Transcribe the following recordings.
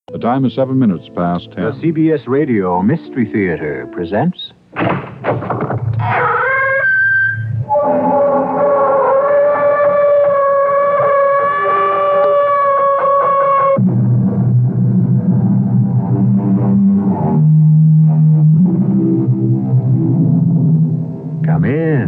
The time is 7 minutes past 10. The CBS Radio Mystery Theater presents... Come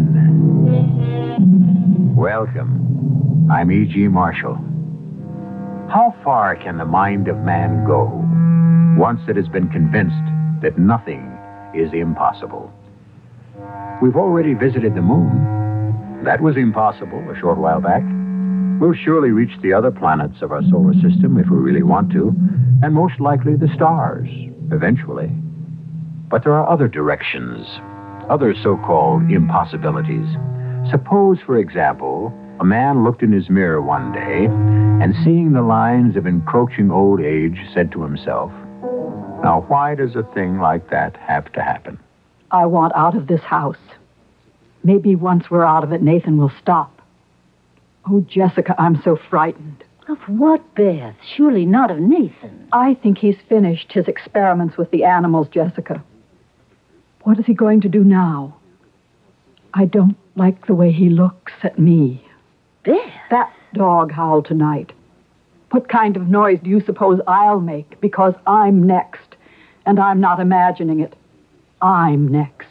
in. Welcome. I'm E.G. Marshall. How far can the mind of man go once it has been convinced that nothing is impossible? We've already visited the moon. That was impossible a short while back. We'll surely reach the other planets of our solar system if we really want to, and most likely the stars, eventually. But there are other directions, other so-called impossibilities. Suppose, for example, a man looked in his mirror one day and, seeing the lines of encroaching old age, said to himself, "Now, why does a thing like that have to happen?" I want out of this house. Maybe once we're out of it, Nathan will stop. Oh, Jessica, I'm so frightened. Of what, Beth? Surely not of Nathan. I think he's finished his experiments with the animals, Jessica. What is he going to do now? I don't like the way he looks at me. Beth? That dog howled tonight. What kind of noise do you suppose I'll make? Because I'm next. And I'm not imagining it. I'm next.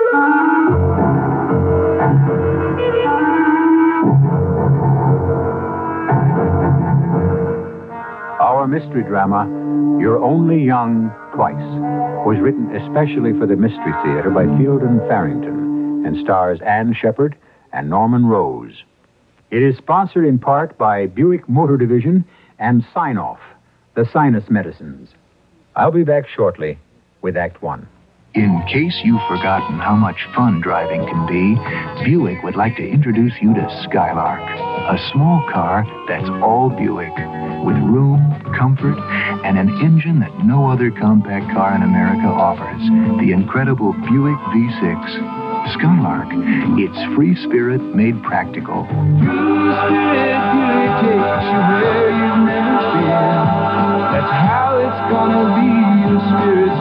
Our mystery drama, You're Only Young Twice, was written especially for the Mystery Theater by Fielden Farrington and stars Ann Shepard and Norman Rose. It is sponsored in part by Buick Motor Division and Sign-Off, the sinus medicines. I'll be back shortly with Act One. In case you've forgotten how much fun driving can be, Buick would like to introduce you to Skylark, a small car that's all Buick, with room, comfort, and an engine that no other compact car in America offers, the incredible Buick V6. Skylark, it's free spirit made practical. That's how it's gonna be, your spirit's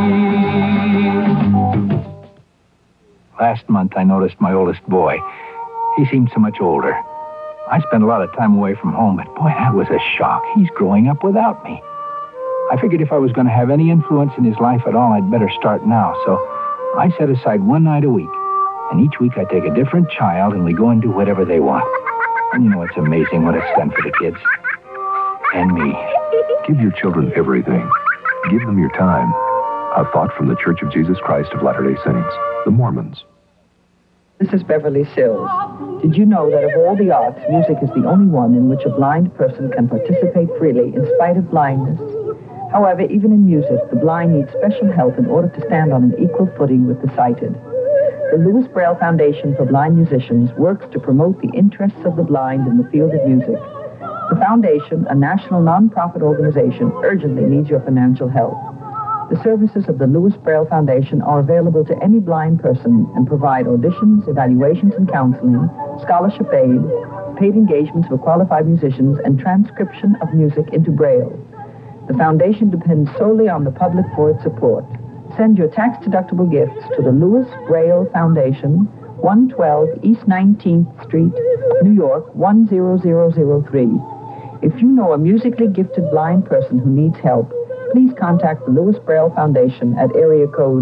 free. Last month, I noticed my oldest boy. He seemed so much older. I spent a lot of time away from home, but boy, that was a shock. He's growing up without me. I figured if I was going to have any influence in his life at all, I'd better start now. So I set aside one night a week. And each week I take a different child and we go and do whatever they want. And you know, it's amazing what it's done for the kids. And me. Give your children everything. Give them your time. A thought from the Church of Jesus Christ of Latter-day Saints, the Mormons. This is Beverly Sills. Did you know that of all the arts, music is the only one in which a blind person can participate freely in spite of blindness? However, even in music, the blind need special help in order to stand on an equal footing with the sighted. The Louis Braille Foundation for Blind Musicians works to promote the interests of the blind in the field of music. The foundation, a national non-profit organization, urgently needs your financial help. The services of the Louis Braille Foundation are available to any blind person and provide auditions, evaluations and counseling, scholarship aid, paid engagements for qualified musicians, and transcription of music into Braille. The foundation depends solely on the public for its support. Send your tax-deductible gifts to the Louis Braille Foundation, 112 East 19th Street, New York, 10003. If you know a musically gifted blind person who needs help, please contact the Louis Braille Foundation at area code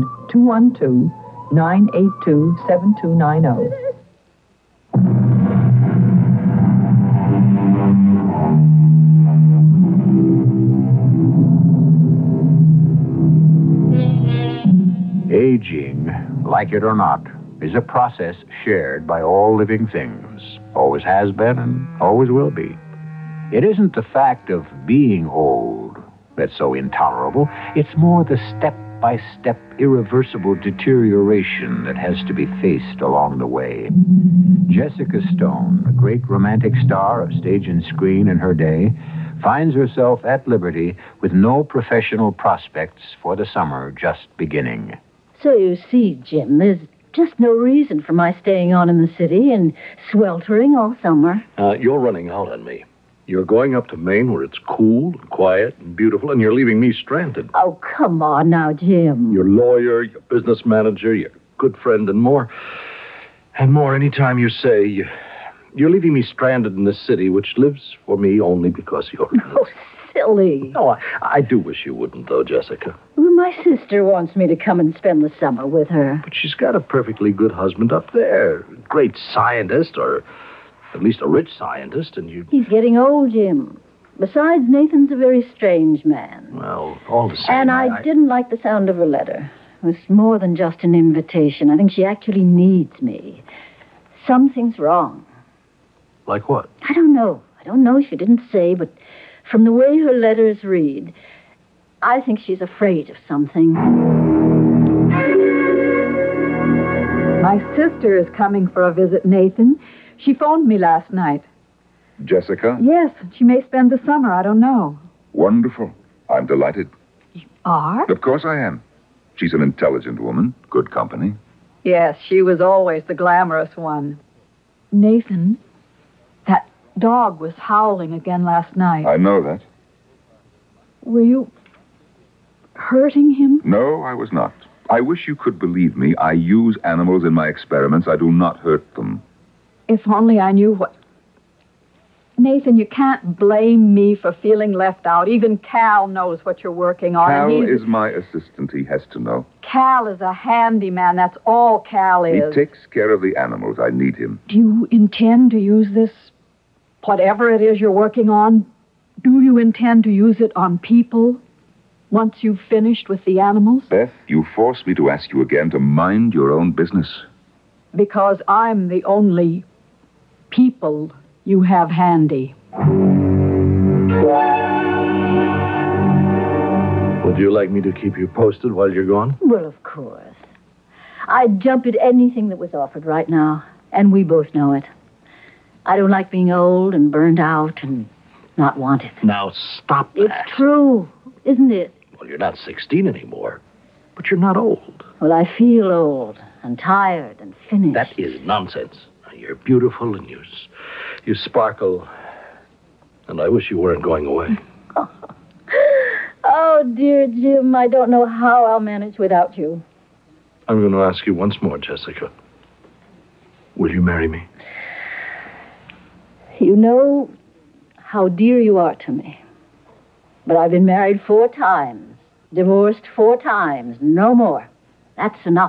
212-982-7290. Aging, like it or not, is a process shared by all living things. Always has been and always will be. It isn't the fact of being old that's so intolerable. It's more the step-by-step, irreversible deterioration that has to be faced along the way. Jessica Stone, a great romantic star of stage and screen in her day, finds herself at liberty with no professional prospects for the summer just beginning. So you see, Jim, there's just no reason for my staying on in the city and sweltering all summer. You're running out on me. You're going up to Maine where it's cool and quiet and beautiful, and you're leaving me stranded. Oh, come on now, Jim. Your lawyer, your business manager, your good friend, and more. And more anytime you say you're leaving me stranded in this city, which lives for me only because you're... Oh, silly. No, I do wish you wouldn't, though, Jessica. Well, my sister wants me to come and spend the summer with her. But she's got a perfectly good husband up there. Great scientist, or at least a rich scientist, and you... He's getting old, Jim. Besides, Nathan's a very strange man. Well, all the same... And I didn't like the sound of her letter. It was more than just an invitation. I think she actually needs me. Something's wrong. Like what? I don't know. She didn't say, but from the way her letters read, I think she's afraid of something. My sister is coming for a visit, Nathan. She phoned me last night. Jessica? Yes, she may spend the summer. I don't know. Wonderful. I'm delighted. You are? Of course I am. She's an intelligent woman, good company. Yes, she was always the glamorous one. Nathan, that dog was howling again last night. I know that. Were you hurting him? No, I was not. I wish you could believe me. I use animals in my experiments. I do not hurt them. If only I knew what... Nathan, you can't blame me for feeling left out. Even Cal knows what you're working on. Cal and is my assistant. He has to know. Cal is a handyman. That's all Cal is. He takes care of the animals. I need him. Do you intend to use this, whatever it is you're working on, do you intend to use it on people once you've finished with the animals? Beth, you force me to ask you again to mind your own business. Because I'm the only people you have handy. Would you like me to keep you posted while you're gone? Well, of course. I'd jump at anything that was offered right now, and we both know it. I don't like being old and burned out and not wanted. Now, stop that. It's true, isn't it? Well, you're not 16 anymore, but you're not old. Well, I feel old and tired and finished. That is nonsense. You're beautiful and you sparkle, and I wish you weren't going away. Oh, dear Jim, I don't know how I'll manage without you. I'm going to ask you once more, Jessica. Will you marry me? You know how dear you are to me. But I've been married 4 times, divorced 4 times, no more. That's enough.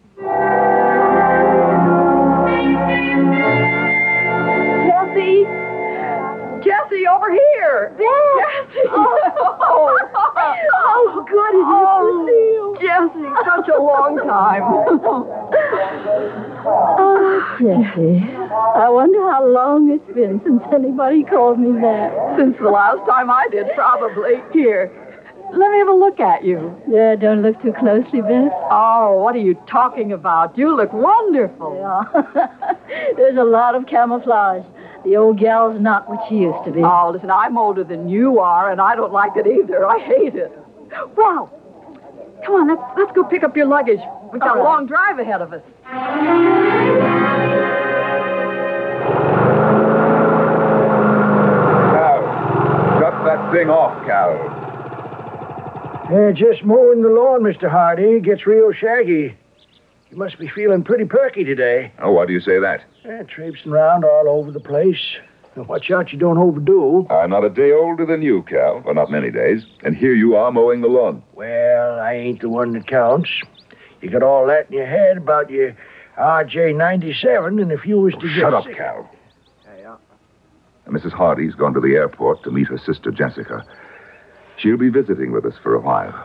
Jessie, over here! Jessie! Oh, how good it is to see you. Jessie, such a long time. Oh, Jessie, I wonder how long it's been since anybody called me that. Since the last time I did, probably. Here, let me have a look at you. Yeah, don't look too closely, Beth. Oh, what are you talking about? You look wonderful. Yeah. There's a lot of camouflage. The old gal's not what she used to be. Oh, listen, I'm older than you are, and I don't like it either. I hate it. Well, come on, let's go pick up your luggage. We've got a long drive ahead of us. Cal, shut that thing off, Cal. Just mowing the lawn, Mr. Hardy. Gets real shaggy. You must be feeling pretty perky today. Oh, why do you say that? Traipsing around all over the place. Now, watch out you don't overdo. I'm not a day older than you, Cal. Well, not many days. And here you are mowing the lawn. Well, I ain't the one that counts. You got all that in your head about your RJ-97, and if you was to get Shut up, sick... Cal. Mrs. Hardy's gone to the airport to meet her sister, Jessica. She'll be visiting with us for a while.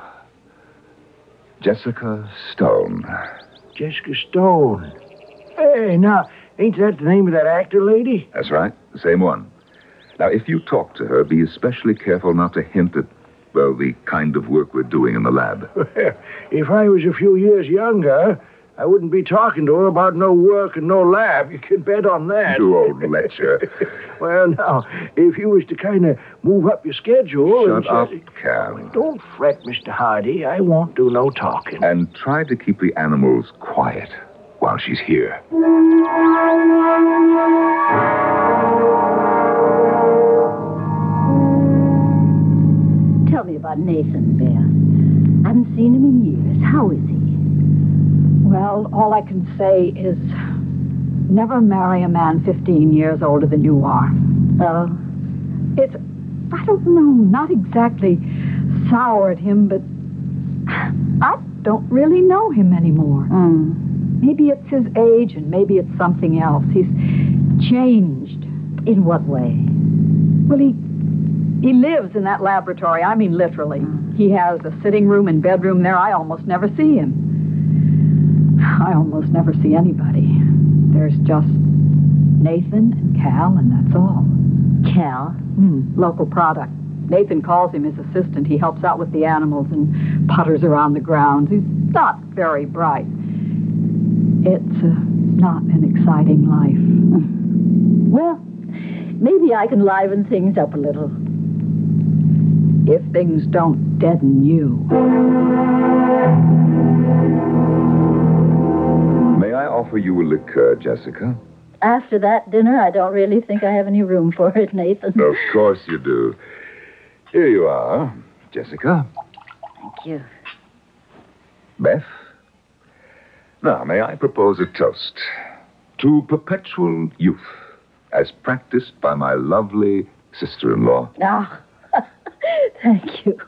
Jessica Stone. Jessica Stone. Hey, now, ain't that the name of that actor lady? That's right, the same one. Now, if you talk to her, be especially careful not to hint at, well, the kind of work we're doing in the lab. If I was a few years younger, I wouldn't be talking to her about no work and no lab. You can bet on that. You old lecher. Well, now, if you was to kind of move up your schedule... Shut up, Cal. Don't fret, Mr. Hardy. I won't do no talking. And try to keep the animals quiet while she's here. me about Nathan, Beth. I haven't seen him in years. How is he? Well, all I can say is never marry a man 15 years older than you are. Oh? It's, I don't know, not exactly soured him, but I don't really know him anymore. Maybe it's his age and maybe it's something else. He's changed. In what way? Well, he lives in that laboratory. I mean, literally. He has a sitting room and bedroom there. I almost never see him. I almost never see anybody. There's just Nathan and Cal, and that's all. Cal? Local product. Nathan calls him his assistant. He helps out with the animals and putters around the grounds. He's not very bright. It's not an exciting life. Well, maybe I can liven things up a little. If things don't deaden you. May I offer you a liqueur, Jessica? After that dinner, I don't really think I have any room for it, Nathan. Of course you do. Here you are, Jessica. Thank you. Beth? Now, may I propose a toast to perpetual youth, as practiced by my lovely sister-in-law. Ah, thank you.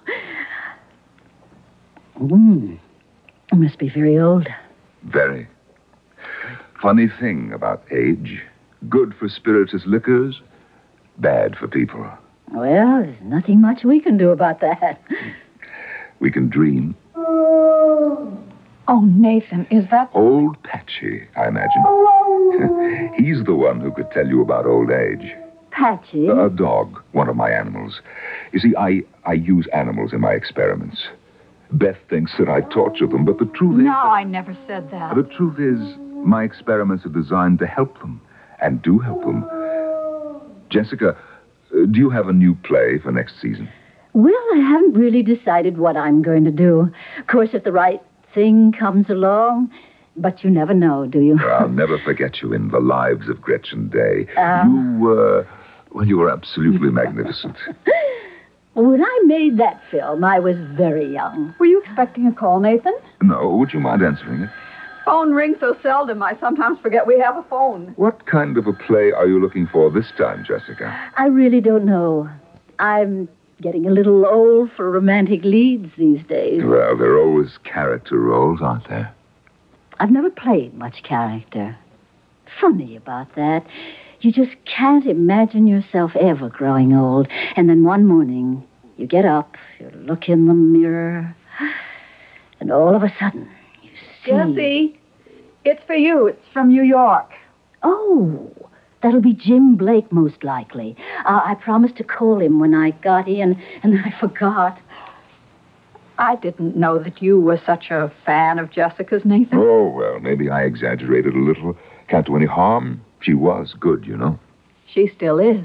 I must be very old. Very. Funny thing about age. Good for spirituous liquors, bad for people. Well, there's nothing much we can do about that. We can dream. Oh, Nathan, is that... Old Patchy, I imagine. He's the one who could tell you about old age. Patchy? A dog, one of my animals. You see, I use animals in my experiments. Beth thinks that I torture them, but the truth is... No, I never said that. The truth is, my experiments are designed to help them, and do help them. Jessica, do you have a new play for next season? Well, I haven't really decided what I'm going to do. Of course, if the right thing comes along, but you never know, do you? I'll never forget you in The Lives of Gretchen Day. You were absolutely magnificent. When I made that film, I was very young. Were you expecting a call, Nathan? No, would you mind answering it? Phone rings so seldom, I sometimes forget we have a phone. What kind of a play are you looking for this time, Jessica? I really don't know. I'm getting a little old for romantic leads these days. Well, there are always character roles, aren't there? I've never played much character. Funny about that. You just can't imagine yourself ever growing old. And then one morning, you get up, you look in the mirror, and all of a sudden, you see... Jessie, it's for you. It's from New York. Oh, that'll be Jim Blake, most likely. I promised to call him when I got in, and I forgot. I didn't know that you were such a fan of Jessica's, Nathan. Oh, well, maybe I exaggerated a little. Can't do any harm. She was good, you know. She still is.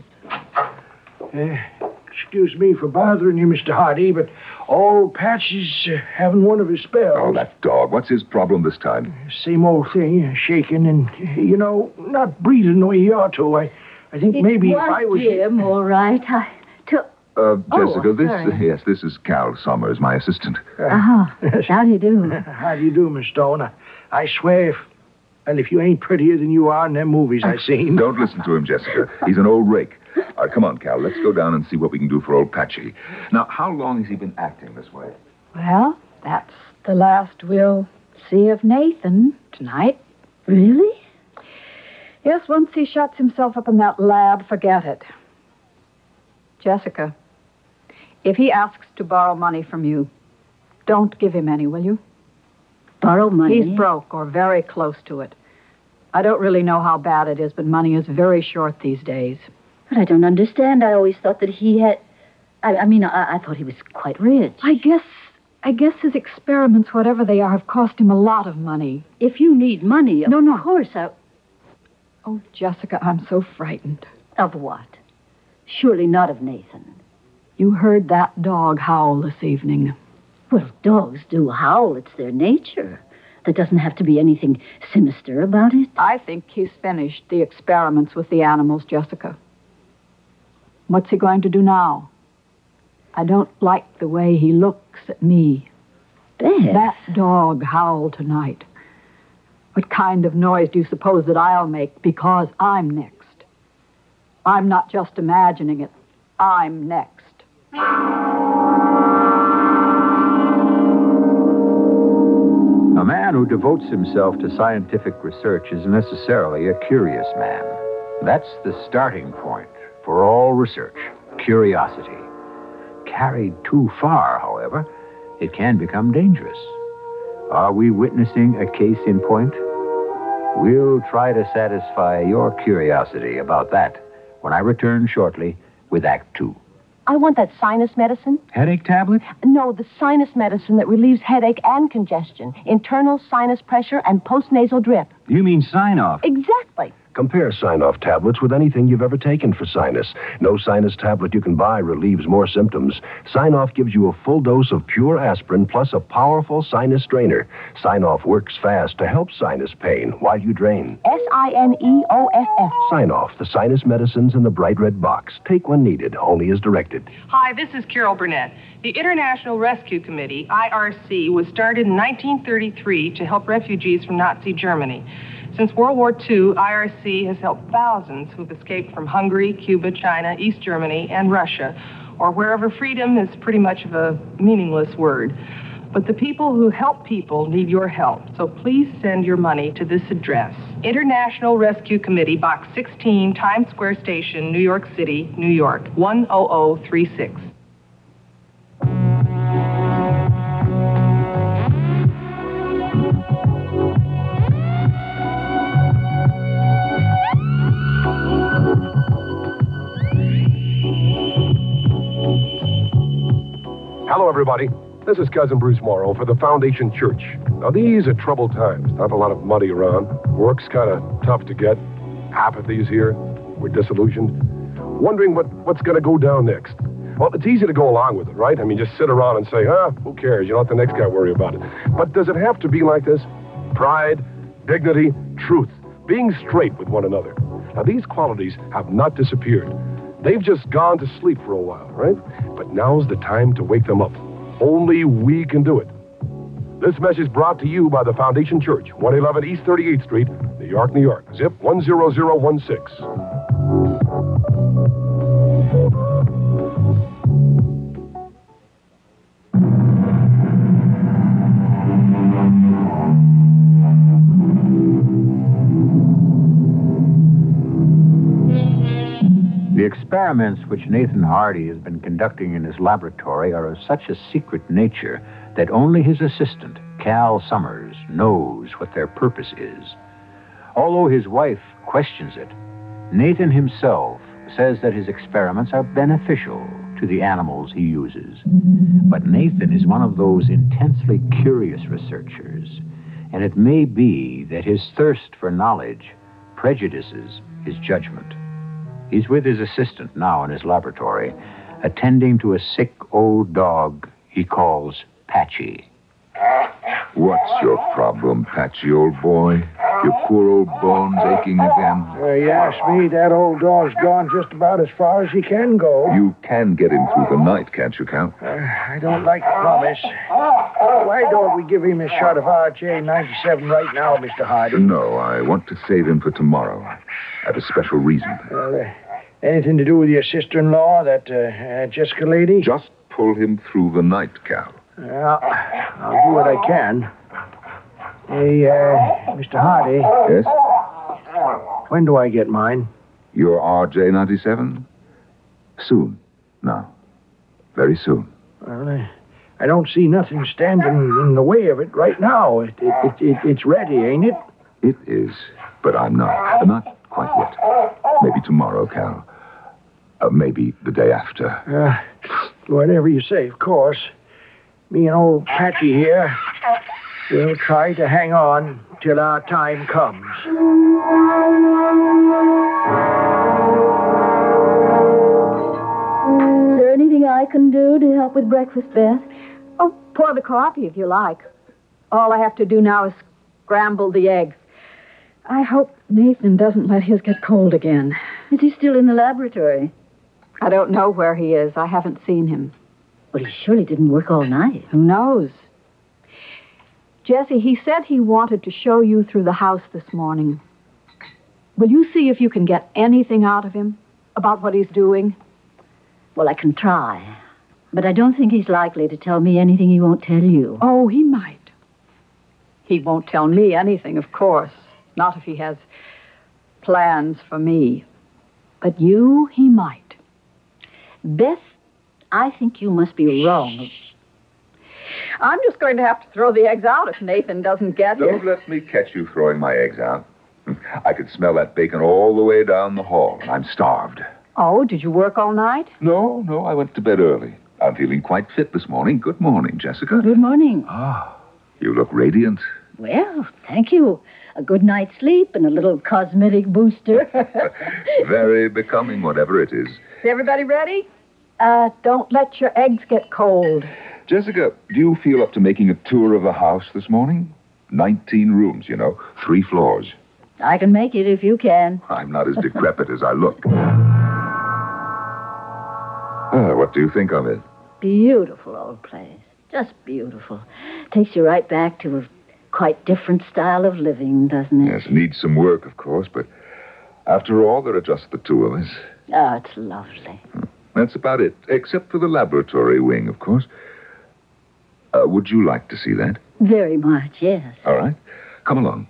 Excuse me for bothering you, Mr. Hardy, but old Patchy's having one of his spells. Oh, that dog. What's his problem this time? Same old thing, shaking and, not breathing the way he ought to. I think maybe if I was... Jim, all right. Jessica, sorry. this is Cal Summers, my assistant. How do you do? How do you do, Miss Stone? I swear if you ain't prettier than you are in them movies I seen. Don't listen to him, Jessica. He's an old rake. All right, come on, Cal. Let's go down and see what we can do for old Patchy. Now, how long has he been acting this way? Well, that's the last we'll see of Nathan tonight. Really? Yes, once he shuts himself up in that lab, forget it. Jessica, if he asks to borrow money from you, don't give him any, will you? Borrow money? He's broke or very close to it. I don't really know how bad it is, but money is very short these days. But I don't understand. I always thought that he had... I thought he was quite rich. I guess his experiments, whatever they are, have cost him a lot of money. If you need money, of course I... Oh, Jessica, I'm so frightened. Of what? Surely not of Nathan. You heard that dog howl this evening. Well, dogs do howl. It's their nature. There doesn't have to be anything sinister about it. I think he's finished the experiments with the animals, Jessica. What's he going to do now? I don't like the way he looks at me. Beth. That dog howled tonight. What kind of noise do you suppose that I'll make because I'm next? I'm not just imagining it. I'm next. A man who devotes himself to scientific research is necessarily a curious man. That's the starting point for all research, curiosity. Carried too far, however, it can become dangerous. Are we witnessing a case in point? We'll try to satisfy your curiosity about that when I return shortly with Act Two. I want that sinus medicine. Headache tablet? No, the sinus medicine that relieves headache and congestion, internal sinus pressure, and postnasal drip. You mean sign-off? Exactly. Compare Sign-Off tablets with anything you've ever taken for sinus. No sinus tablet you can buy relieves more symptoms. Sign-Off gives you a full dose of pure aspirin plus a powerful sinus drainer. Sign-Off works fast to help sinus pain while you drain. Sineoff. Sign-Off, the sinus medicines in the bright red box. Take when needed, only as directed. Hi, this is Carol Burnett. The International Rescue Committee, IRC, was started in 1933 to help refugees from Nazi Germany. Since World War II, IRC has helped thousands who've escaped from Hungary, Cuba, China, East Germany, and Russia, or wherever freedom is pretty much of a meaningless word. But the people who help people need your help, so please send your money to this address. International Rescue Committee, Box 16, Times Square Station, New York City, New York, 10036. Hello, everybody. This is Cousin Bruce Morrow for the Foundation Church. Now, these are troubled times. Not a lot of money around. Work's kind of tough to get. Apathy's here. We're disillusioned. Wondering what's going to go down next. Well, it's easy to go along with it, right? I mean, just sit around and say, who cares? You don't let the next guy worry about it. But does it have to be like this? Pride, dignity, truth, being straight with one another. Now, these qualities have not disappeared. They've just gone to sleep for a while, right? But now's the time to wake them up. Only we can do it. This message brought to you by the Foundation Church, 111 East 38th Street, New York, New York. Zip 10016. The experiments which Nathan Hardy has been conducting in his laboratory are of such a secret nature that only his assistant, Cal Summers, knows what their purpose is. Although his wife questions it, Nathan himself says that his experiments are beneficial to the animals he uses. But Nathan is one of those intensely curious researchers, and it may be that his thirst for knowledge prejudices his judgment. He's with his assistant now in his laboratory, attending to a sick old dog he calls Patchy. What's your problem, Patchy, old boy? Your poor old bones aching again? You ask me, that old dog's gone just about as far as he can go. You can get him through the night, can't you, Cal? I don't like to promise. Why don't we give him a shot of RJ-97 right now, Mr. Hardy? No, I want to save him for tomorrow. I have a special reason. Well, anything to do with your sister-in-law, that Jessica lady? Just pull him through the night, Cal. I'll do what I can. Hey, Mr. Hardy. Yes? When do I get mine? Your RJ-97? Soon. Now. Very soon. Well, I don't see nothing standing in the way of it right now. It's ready, ain't it? It is, but I'm not. Not quite yet. Maybe tomorrow, Cal. Maybe the day after. Whatever you say, of course. Me and old Patchy here, we'll try to hang on till our time comes. Is there anything I can do to help with breakfast, Beth? Oh, pour the coffee if you like. All I have to do now is scramble the eggs. I hope Nathan doesn't let his get cold again. Is he still in the laboratory? I don't know where he is. I haven't seen him. But he surely didn't work all night. Who knows? Jesse, he said he wanted to show you through the house this morning. Will you see if you can get anything out of him about what he's doing? Well, I can try. But I don't think he's likely to tell me anything he won't tell you. Oh, he might. He won't tell me anything, of course. Not if he has plans for me. But you, he might. Beth, I think you must be wrong. I'm just going to have to throw the eggs out if Nathan doesn't get here. Don't let me catch you throwing my eggs out. I could smell that bacon all the way down the hall, and I'm starved. Oh, did you work all night? No, I went to bed early. I'm feeling quite fit this morning. Good morning, Jessica. Good morning. Ah, you look radiant. Well, thank you. A good night's sleep and a little cosmetic booster. Very becoming, whatever it is. Is everybody ready? Don't let your eggs get cold. Jessica, do you feel up to making a tour of the house this morning? 19 rooms, 3 floors. I can make it if you can. I'm not as decrepit as I look. What do you think of it? Beautiful old place. Just beautiful. Takes you right back to a quite different style of living, doesn't it? Yes, needs some work, of course, but after all, there are just the two of us. Oh, it's lovely. That's about it, except for the laboratory wing, of course. Would you like to see that? Very much, yes. All right. Come along.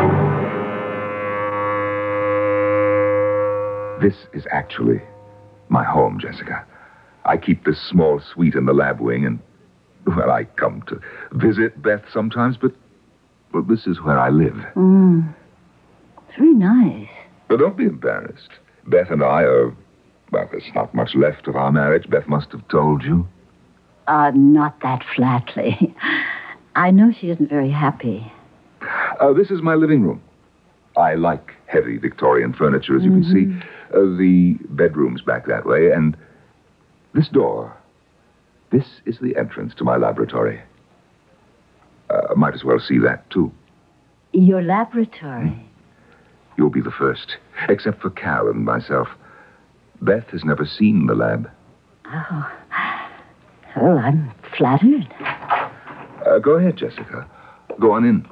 This is actually my home, Jessica. I keep this small suite in the lab wing, and, well, I come to visit Beth sometimes, but this is where I live. Very nice. But don't be embarrassed. Beth and I are, well, there's not much left of our marriage. Beth must have told you. Not that flatly. I know she isn't very happy. This is my living room. I like heavy Victorian furniture, as you can see. The bedroom's back that way, and this door, this is the entrance to my laboratory. Might as well see that, too. Your laboratory? You'll be the first, except for Cal and myself. Beth has never seen the lab. Oh. Well, I'm flattered. Go ahead, Jessica. Go on in.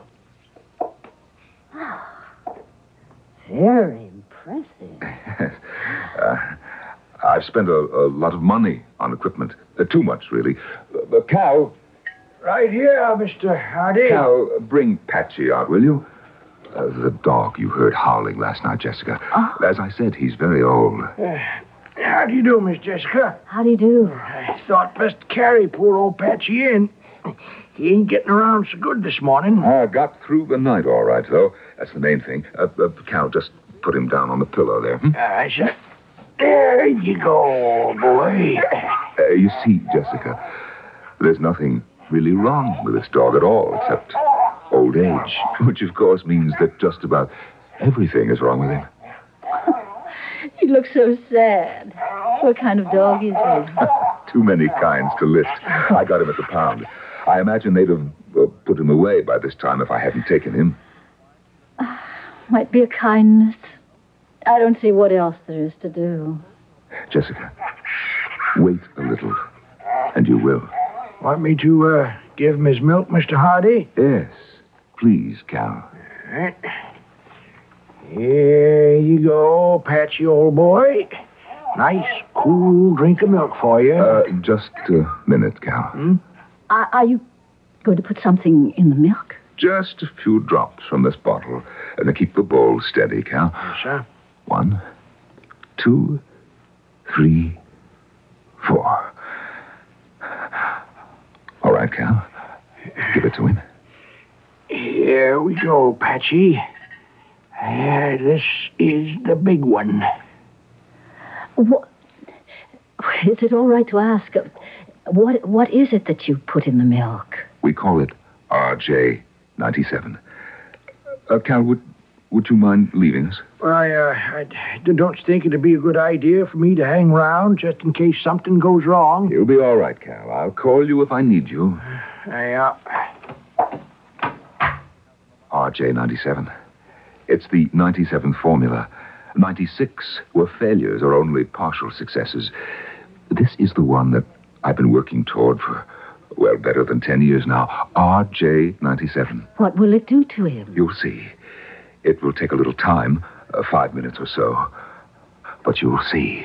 Very impressive. I've spent a lot of money on equipment. Too much, really. Cal. Right here, Mr. Hardy. Cal, bring Patchy out, will you? The dog you heard howling last night, Jessica. Oh. As I said, he's very old. How do you do, Miss Jessica? How do you do? I thought best carry poor old Patchy in. He ain't getting around so good this morning. Got through the night all right, though. That's the main thing. Cal, just put him down on the pillow there. All right, sir. There you go, boy. You see, Jessica, there's nothing really wrong with this dog at all, except old age, which, of course, means that just about everything is wrong with him. He looks so sad. What kind of dog is he? Too many kinds to list. I got him at the pound. I imagine they'd have put him away by this time if I hadn't taken him. Might be a kindness. I don't see what else there is to do. Jessica, wait a little, and you will. Want me to give him his milk, Mr. Hardy? Yes, please, Cal. All right. Here you go, Patchy, old boy. Nice, cool drink of milk for you. Just a minute, Cal. Are you going to put something in the milk? Just a few drops from this bottle. And keep the bowl steady, Cal. Yes, sir. 1, 2, 3, 4. All right, Cal. Give it to him. Here we go, Patchy. This is the big one. What? Is it all right to ask? What is it that you put in the milk? We call it RJ97. Cal, would you mind leaving us? Well, I don't think it'd be a good idea for me to hang around just in case something goes wrong. You'll be all right, Cal. I'll call you if I need you. RJ97. It's the 97 formula. 96 were failures or only partial successes. This is the one that I've been working toward for, well, better than 10 years now. RJ97. What will it do to him? You'll see. It will take a little time, 5 minutes or so. But you'll see.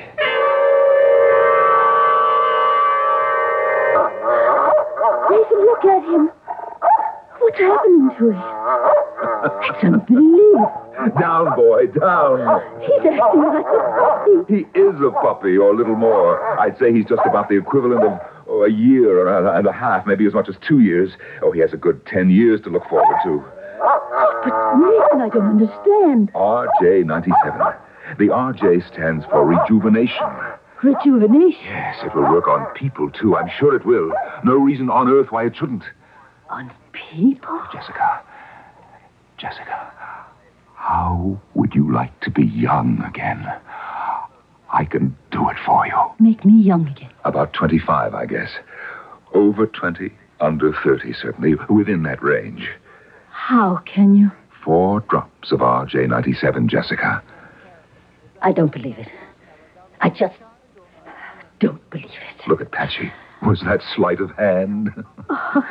Nathan, look at him. What's happening to him? It's unbelievable. Down, boy, down. He's acting like a puppy. He is a puppy, or a little more. I'd say he's just about the equivalent of a year and a half, maybe as much as 2 years. Oh, he has a good 10 years to look forward to. But Nathan, I don't understand. RJ97. The RJ stands for rejuvenation. Rejuvenation? Yes, it will work on people, too. I'm sure it will. No reason on earth why it shouldn't. On people? Jessica, how would you like to be young again? I can do it for you. Make me young again. About 25, I guess. Over 20, under 30, certainly. Within that range. How can you? 4 drops of RJ97, Jessica. I don't believe it. I just don't believe it. Look at Patchy. Was that sleight of hand? Oh.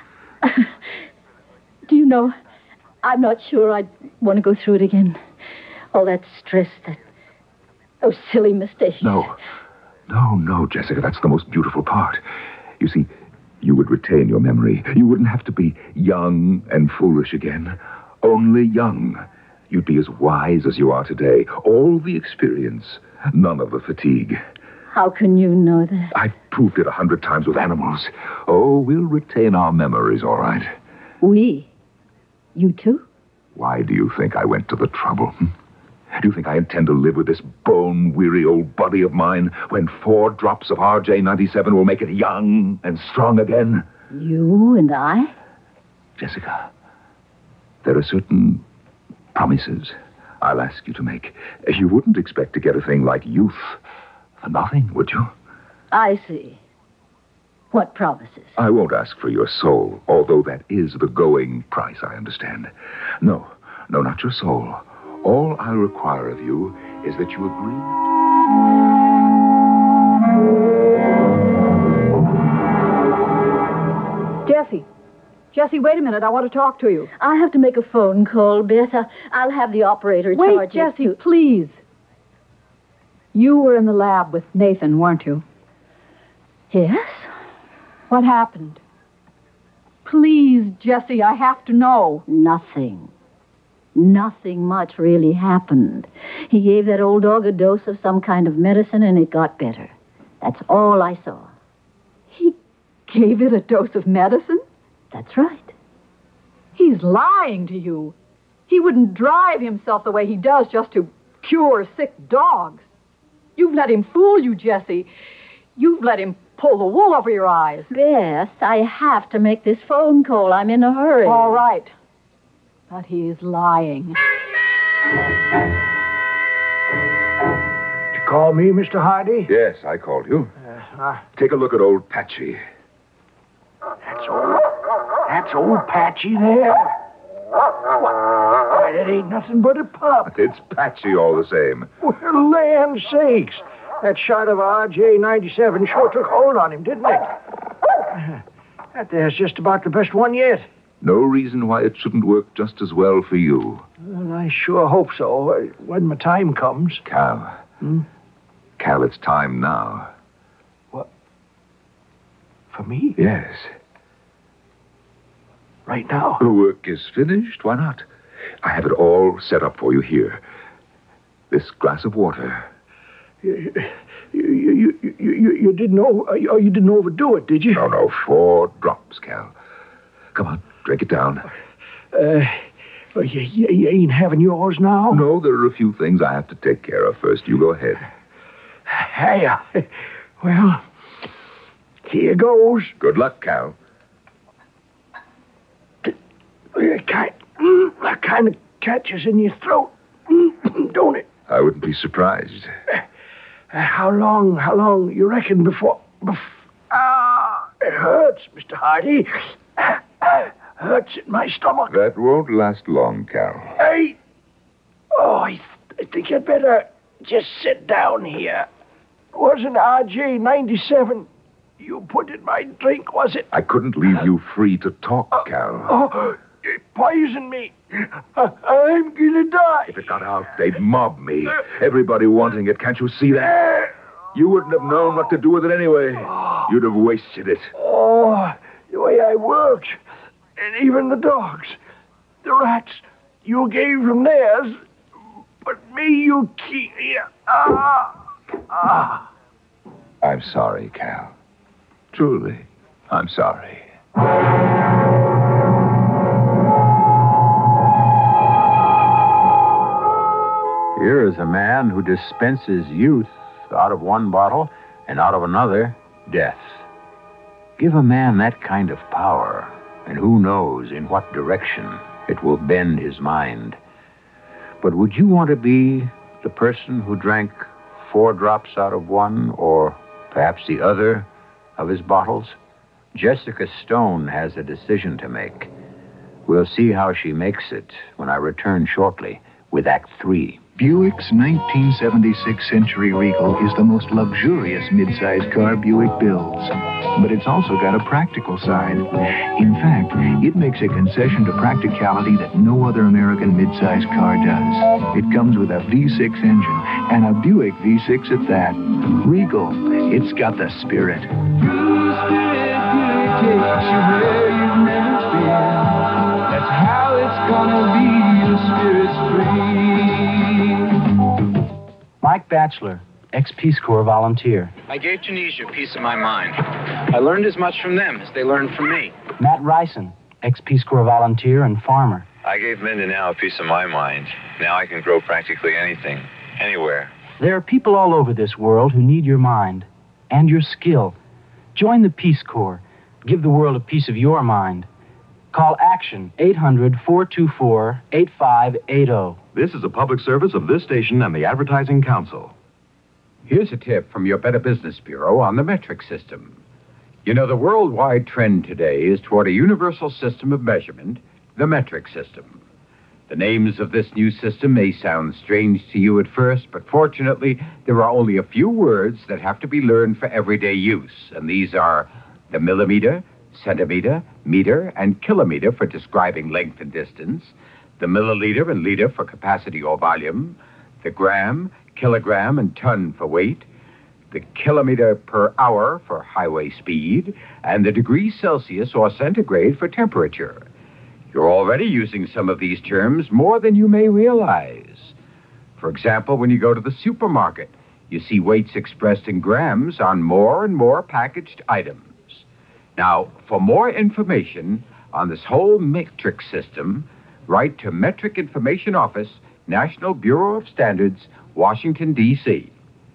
Do you know, I'm not sure I'd want to go through it again. All that stress, those silly mistakes. No, Jessica. That's the most beautiful part. You see, you would retain your memory. You wouldn't have to be young and foolish again. Only young. You'd be as wise as you are today. All the experience, none of the fatigue. How can you know that? I've proved it 100 times with animals. Oh, we'll retain our memories, all right. We? You too? Why do you think I went to the trouble? Do you think I intend to live with this bone-weary old body of mine when 4 drops of RJ97 will make it young and strong again? You and I? Jessica, there are certain promises I'll ask you to make. You wouldn't expect to get a thing like youth for nothing, would you? I see. What promises? I won't ask for your soul, although that is the going price, I understand. No, not your soul. All I require of you is that you agree. Jessie, wait a minute. I want to talk to you. I have to make a phone call, Beth. I'll have the operator Wait, charge you. Jessie, please. You were in the lab with Nathan, weren't you? Yes? What happened? Please, Jessie, I have to know. Nothing much really happened. He gave that old dog a dose of some kind of medicine and it got better. That's all I saw. He gave it a dose of medicine? That's right. He's lying to you. He wouldn't drive himself the way he does just to cure sick dogs. You've let him fool you, Jessie. You've let him pull the wool over your eyes. Beth, I have to make this phone call. I'm in a hurry. All right. But he's lying. Did you call me, Mr. Hardy? Yes, I called you. Take a look at old Patchy. That's old Patchy there. Why, that ain't nothing but a pup. It's Patchy all the same. Well, land sakes. That shot of RJ97 sure took hold on him, didn't it? That there's just about the best one yet. No reason why it shouldn't work just as well for you. Well, I sure hope so, when my time comes. Cal. Cal, it's time now. What? For me? Yes. Right now? The work is finished. Why not? I have it all set up for you here. This glass of water. You didn't you didn't overdo it, did you? No, 4 drops, Cal. Come on, drink it down. You ain't having yours now? No, there are a few things I have to take care of first. You go ahead. Hey, well, here goes. Good luck, Cal. That kind of catches in your throat, don't it? I wouldn't be surprised. How long you reckon before... it hurts, Mr. Hardy. Hurts in my stomach. That won't last long, Cal. Hey! Oh, I think you'd better just sit down here. Wasn't RJ97 you put in my drink, was it? I couldn't leave you free to talk, Cal. Oh, it poisoned me. I'm gonna die. If it got out, they'd mob me. Everybody wanting it. Can't you see that? You wouldn't have known what to do with it anyway. You'd have wasted it. Oh, the way I worked. And even the dogs. The rats. You gave from theirs. But me, you keep... I'm sorry, Cal. Truly, I'm sorry. Here is a man who dispenses youth out of one bottle and out of another, death. Give a man that kind of power, and who knows in what direction it will bend his mind. But would you want to be the person who drank 4 drops out of one, or perhaps the other, of his bottles? Jessica Stone has a decision to make. We'll see how she makes it when I return shortly with Act 3. Buick's 1976 Century Regal is the most luxurious midsize car Buick builds. But it's also got a practical side. In fact, it makes a concession to practicality that no other American midsize car does. It comes with a V6 engine, and a Buick V6 at that. Regal, it's got the spirit. That's how it's gonna be, your spirit's free. Mike Batchelor, ex-Peace Corps volunteer. I gave Tunisia a piece of my mind. I learned as much from them as they learned from me. Matt Ryson, ex-Peace Corps volunteer and farmer. I gave Mindanao a piece of my mind. Now I can grow practically anything, anywhere. There are people all over this world who need your mind and your skill. Join the Peace Corps. Give the world a piece of your mind. Call Action 800-424-8580. This is a public service of this station and the Advertising Council. Here's a tip from your Better Business Bureau on the metric system. You know, the worldwide trend today is toward a universal system of measurement, the metric system. The names of this new system may sound strange to you at first, but fortunately, there are only a few words that have to be learned for everyday use, and these are the millimeter, centimeter, meter, and kilometer for describing length and distance, the milliliter and liter for capacity or volume, the gram, kilogram, and ton for weight, the kilometer per hour for highway speed, and the degrees Celsius or centigrade for temperature. You're already using some of these terms more than you may realize. For example, when you go to the supermarket, you see weights expressed in grams on more and more packaged items. Now, for more information on this whole metric system, write to Metric Information Office, National Bureau of Standards, Washington, D.C.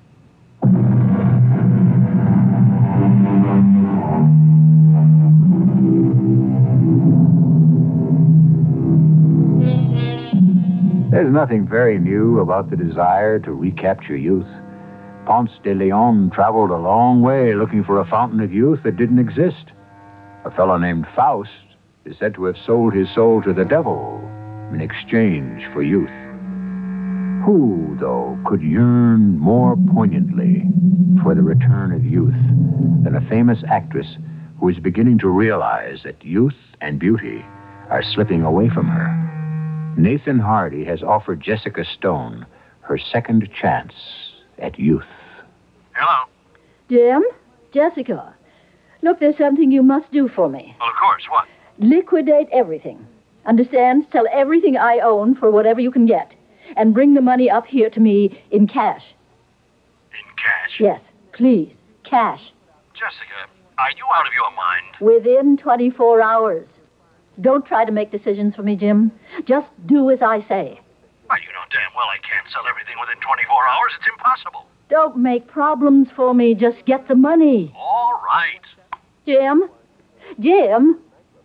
There's nothing very new about the desire to recapture youth. Ponce de Leon traveled a long way looking for a fountain of youth that didn't exist. A fellow named Faust is said to have sold his soul to the devil in exchange for youth. Who, though, could yearn more poignantly for the return of youth than a famous actress who is beginning to realize that youth and beauty are slipping away from her? Nathan Hardy has offered Jessica Stone her second chance at youth. Hello. Jim? Jessica. Look, there's something you must do for me. Well, of course. What? Liquidate everything. Understand? Sell everything I own for whatever you can get. And bring the money up here to me in cash. In cash? Yes, please. Cash. Jessica, are you out of your mind? Within 24 hours. Don't try to make decisions for me, Jim. Just do as I say. Well, you know damn well I can't sell everything within 24 hours. It's impossible. Don't make problems for me. Just get the money. All right. Jim? Jim?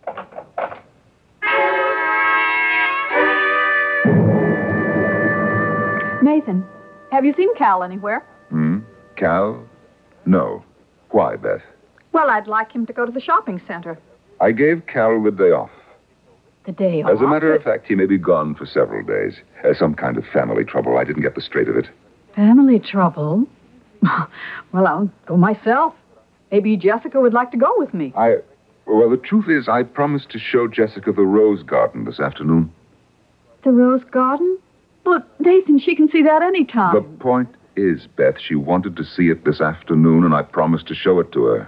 Nathan, have you seen Cal anywhere? Cal? No. Why, Beth? Well, I'd like him to go to the shopping center. I gave Cal the day off. The day off? As a matter of fact, he may be gone for several days. Some kind of family trouble. I didn't get the straight of it. Family trouble? Well, I'll go myself. Maybe Jessica would like to go with me. Well, the truth is, I promised to show Jessica the rose garden this afternoon. The rose garden? Well, Nathan, she can see that any time. The point is, Beth, she wanted to see it this afternoon, and I promised to show it to her.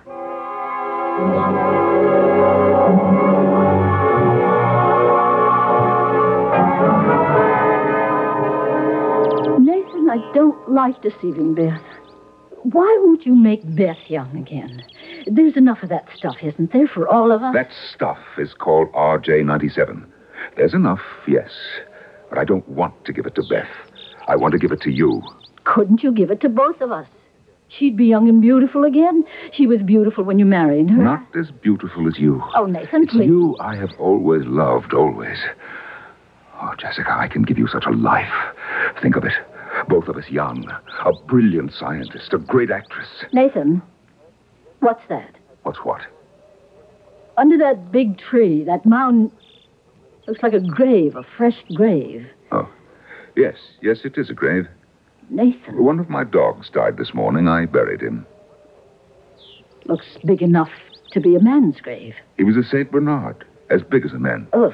Nathan, I don't like deceiving Beth. Why won't you make Beth young again? There's enough of that stuff, isn't there, for all of us? That stuff is called RJ97. There's enough, yes. But I don't want to give it to Beth. I want to give it to you. Couldn't you give it to both of us? She'd be young and beautiful again. She was beautiful when you married her. Not as beautiful as you. Oh, Nathan, It's please. you I have always loved, always. Oh, Jessica, I can give you such a life. Think of it. Both of us young. A brilliant scientist, a great actress. Nathan, what's that? What's what? Under that big tree, that mound looks like a grave, a fresh grave. Oh, yes, it is a grave. Nathan. One of my dogs died this morning. I buried him. Looks big enough to be a man's grave. He was a St. Bernard, as big as a man. Ugh.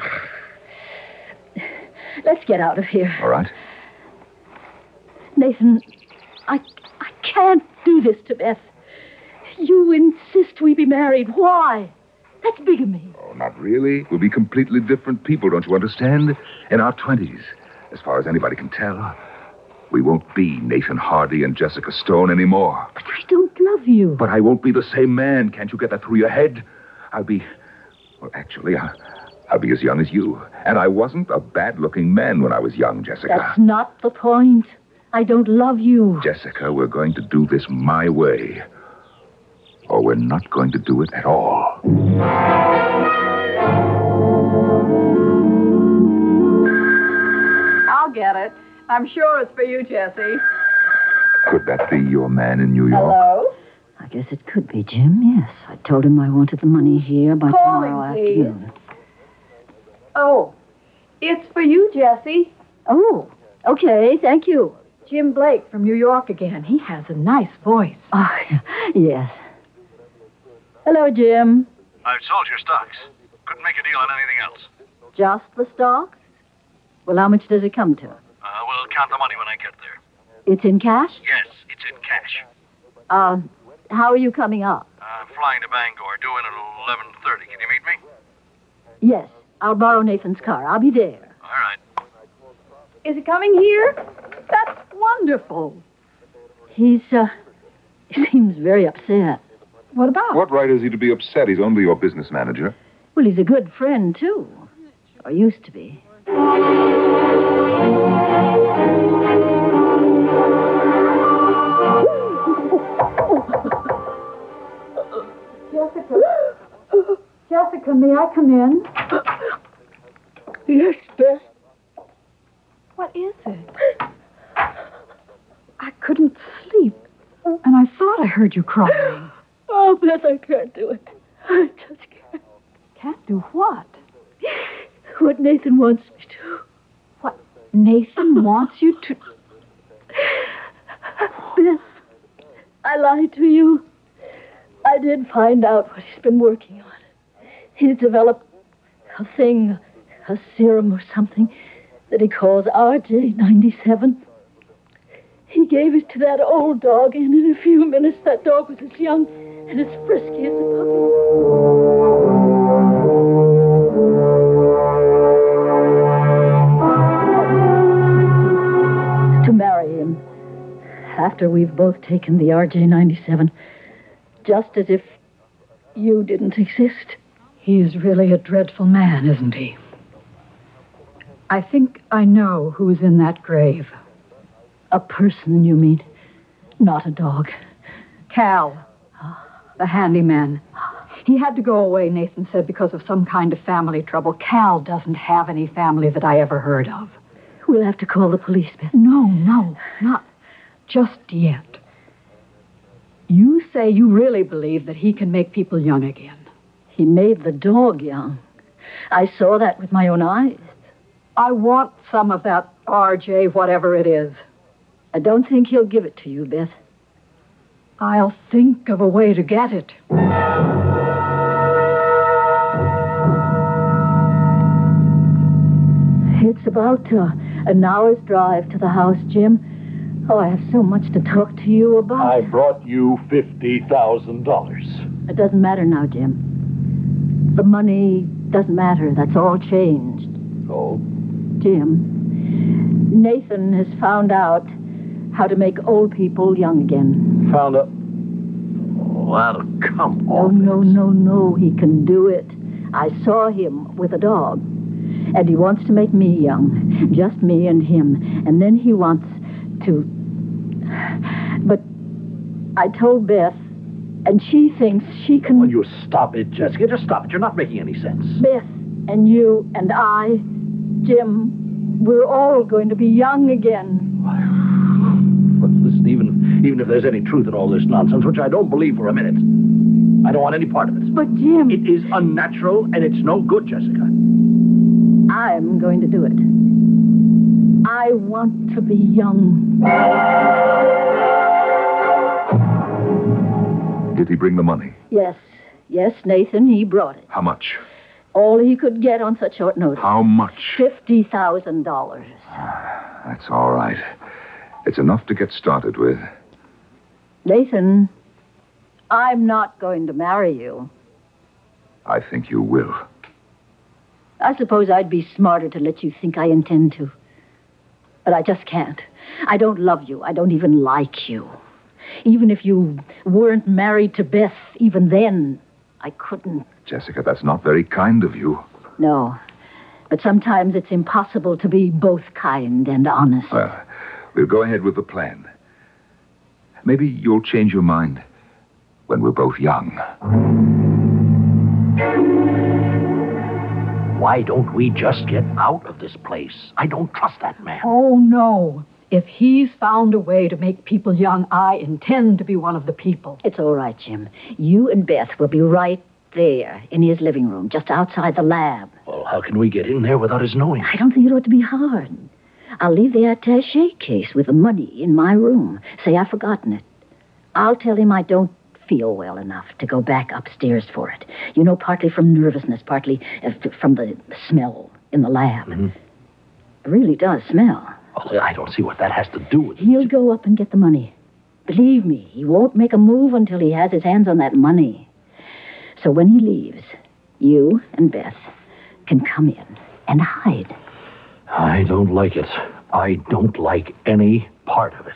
Let's get out of here. All right. Nathan, I can't do this to Beth. You insist we be married. Why? That's bigamy. Oh, not really. We'll be completely different people, don't you understand? In our 20s. As far as anybody can tell, we won't be Nathan Hardy and Jessica Stone anymore. But I don't love you. But I won't be the same man. Can't you get that through your head? I'll be as young as you. And I wasn't a bad-looking man when I was young, Jessica. That's not the point. I don't love you. Jessica, we're going to do this my way. Or we're not going to do it at all. I'll get it. I'm sure it's for you, Jessie. Could that be your man in New York? Hello? I guess it could be, Jim, yes. I told him I wanted the money here by tomorrow Calling, please. afternoon. Oh, it's for you, Jessie. Oh, okay, thank you. Jim Blake from New York again. He has a nice voice. Oh, yes. Hello, Jim. I've sold your stocks. Couldn't make a deal on anything else. Just the stocks? Well, how much does it come to? We'll count the money when I get there. It's in cash? Yes, it's in cash. How are you coming up? Flying to Bangor, due in at 11:30. Can you meet me? Yes, I'll borrow Nathan's car. I'll be there. All right. Is it coming here? That's wonderful. He seems very upset. What about? What right is he to be upset? He's only your business manager. Well, he's a good friend, too. Or used to be. Jessica, may I come in? Yes, Beth. What is it? I couldn't sleep, and I thought I heard you crying. Oh, Beth, I can't do it. I just can't. Can't do what? What Nathan wants me to. What Nathan wants you to... Beth, I lied to you. I did find out what he's been working on. He's developed a thing, a serum or something, that he calls RJ97. He gave it to that old dog, and in a few minutes that dog was as young and as frisky as a puppy. To marry him, after we've both taken the RJ97, just as if you didn't exist. He's really a dreadful man, isn't he? I think I know who's in that grave. A person, you mean? Not a dog. Cal, the handyman. He had to go away, Nathan said, because of some kind of family trouble. Cal doesn't have any family that I ever heard of. We'll have to call the police, Beth. No, not just yet. You say you really believe that he can make people young again. He made the dog young. I saw that with my own eyes. I want some of that RJ, whatever it is. I don't think he'll give it to you, Beth. I'll think of a way to get it. It's about an hour's drive to the house, Jim. Oh, I have so much to talk to you about. I brought you $50,000. It doesn't matter now, Jim. The money doesn't matter. That's all changed. Oh? Jim, Nathan has found out how to make old people young again. Found out? Oh, that'll come off. No. He can do it. I saw him with a dog. And he wants to make me young. Just me and him. And then he wants to... But I told Beth, and she thinks she can... Will you stop it, Jessica? Just stop it. You're not making any sense. Beth and you and I, Jim, we're all going to be young again. But listen, even if there's any truth in all this nonsense, which I don't believe for a minute, I don't want any part of it. But, Jim... It is unnatural, and it's no good, Jessica. I'm going to do it. I want to be young. Did he bring the money? Yes, Nathan, he brought it. How much? All he could get on such short notice. How much? $50,000. That's all right. It's enough to get started with. Nathan, I'm not going to marry you. I think you will. I suppose I'd be smarter to let you think I intend to. But I just can't. I don't love you. I don't even like you. Even if you weren't married to Beth, even then, I couldn't. Jessica, that's not very kind of you. No. But sometimes it's impossible to be both kind and honest. Well, we'll go ahead with the plan. Maybe you'll change your mind when we're both young. Why don't we just get out of this place? I don't trust that man. Oh, no. If he's found a way to make people young, I intend to be one of the people. It's all right, Jim. You and Beth will be right there in his living room, just outside the lab. Well, how can we get in there without his knowing? I don't think it ought to be hard. I'll leave the attaché case with the money in my room. Say I've forgotten it. I'll tell him I don't feel well enough to go back upstairs for it. You know, partly from nervousness, partly from the smell in the lab. Mm-hmm. It really does smell. Well, I don't see what that has to do with it. He'll go up and get the money. Believe me, he won't make a move until he has his hands on that money. So when he leaves, you and Beth can come in and hide. I don't like it. I don't like any part of it.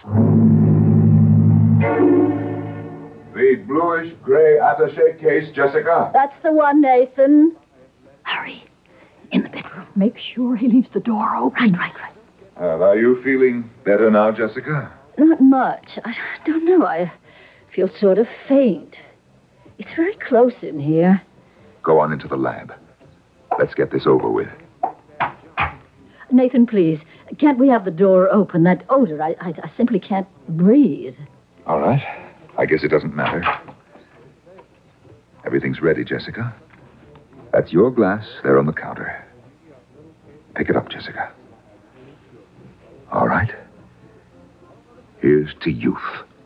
The bluish-gray attaché case, Jessica. That's the one, Nathan. Hurry. In the bedroom. Make sure he leaves the door open. Right. Are you feeling better now, Jessica? Not much. I don't know. I feel sort of faint. It's very close in here. Go on into the lab. Let's get this over with. Nathan, please. Can't we have the door open? That odor, I simply can't breathe. All right. I guess it doesn't matter. Everything's ready, Jessica. That's your glass there on the counter. Pick it up, Jessica. All right. Here's to youth.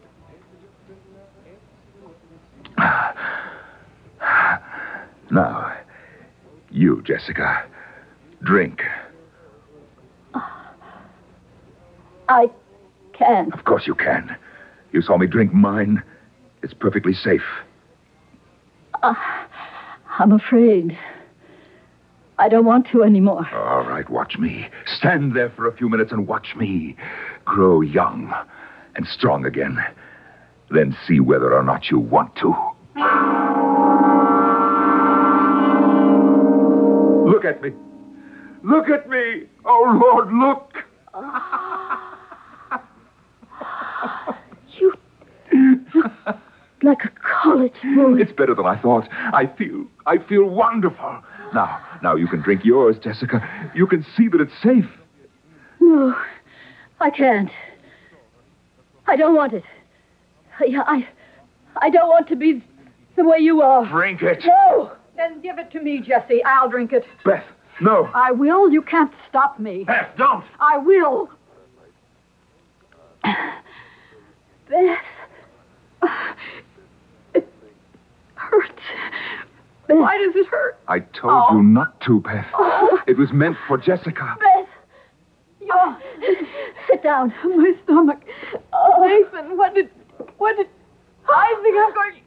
Now, you, Jessica, drink. I can't. Of course you can. You saw me drink mine. It's perfectly safe. I'm afraid. I don't want to anymore. All right, watch me. Stand there for a few minutes and watch me grow young and strong again. Then see whether or not you want to. Look at me. Look at me. Oh, Lord, look. You look like a college boy. It's better than I thought. I feel wonderful. Now you can drink yours, Jessica. You can see that it's safe. No, I can't. I don't want it. I don't want to be the way you are. Drink it. No. Then give it to me, Jessie. I'll drink it. Beth, no. I will. You can't stop me. Beth, don't. I will. Beth. It hurts. Why does it hurt? I told you not to, Beth. It was meant for Jessica. Beth! Sit down. My stomach. Nathan, what did... I think I'm going...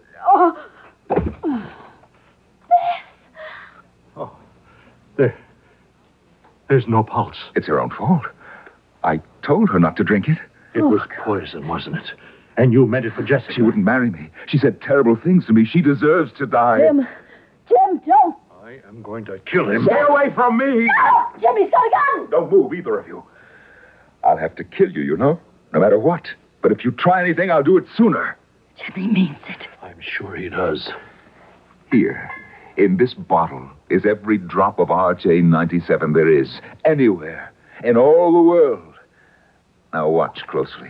There's no pulse. It's her own fault. I told her not to drink it. It was poison, wasn't it? And you meant it for Jessica. She wouldn't marry me. She said terrible things to me. She deserves to die. Jim, don't. I am going to kill him. Stay away from me! No! Jimmy's got a gun! Don't move, either of you. I'll have to kill you, you know, no matter what. But if you try anything, I'll do it sooner. Jimmy means it. I'm sure he does. Here, in this bottle, is every drop of RJ-97 there is, anywhere, in all the world. Now watch closely.